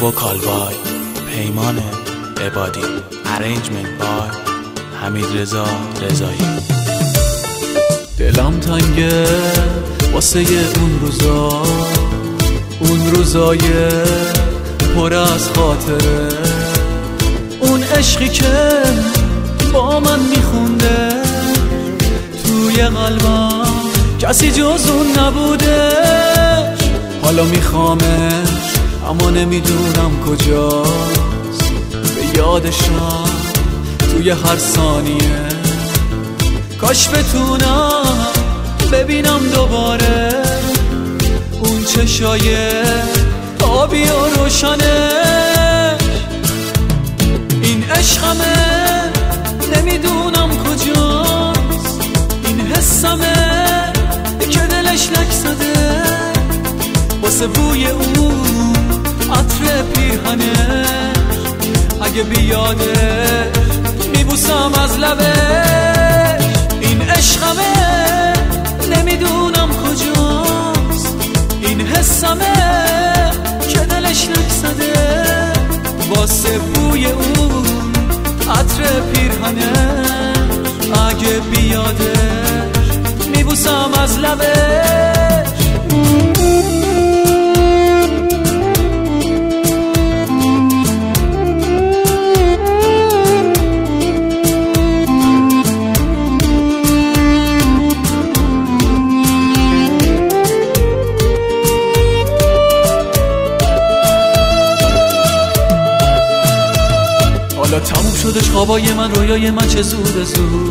وکال بای پیمان عبادی، ارنجمنت بای حمیدرضا رضایی. دلم تنگه واسه اون روزای پر از خاطره، اون عشقی که با من میخونده توی قلبم کسی جز اون نبوده. حالا میخوامش اما نمیدونم کجاست، به یادشم توی هر ثانیه. کاش بتونم ببینم دوباره اون چشای آبی و روشنش. این عشقمه نمیدونم کجاست، این حسمه که دلش لک زده واسه بوی اون عطر پیرهنش. اگه بیادش میبوسم از لبش. این عشقمه نمیدونم کجاست، این حسمه که دلش لک زده واسه بوی اون عطر پیرهنش. اگه بیادش میبوسم از لبش. حالا تموم شدش خوابای من، رویای من چه زود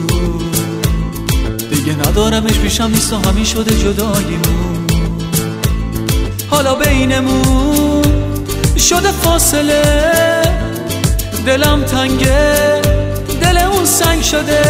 دیگه ندارمش پیشم نیست و همین شده جداییمون. حالا بینمون شده فاصله، دلم تنگه دل اون سنگ شده.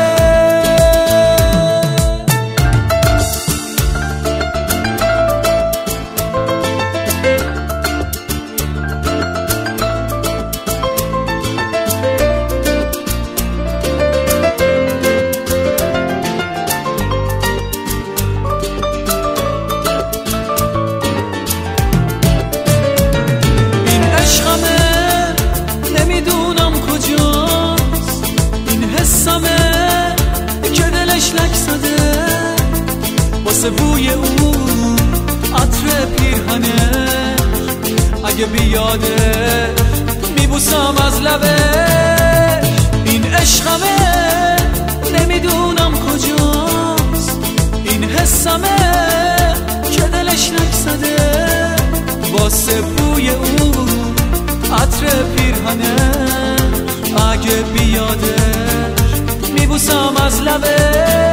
نمیدونم کجاست، این حسمه که دلش لک زده واسه بوی اون عطر پیرهنش. اگه بیادش میبوسم از لبش. این عشقمه نمیدونم کجاست، این حسمه که دلش لک زده واسه بوی اون عطر پیرهنش. اگه بیادش میبوسم از لبش.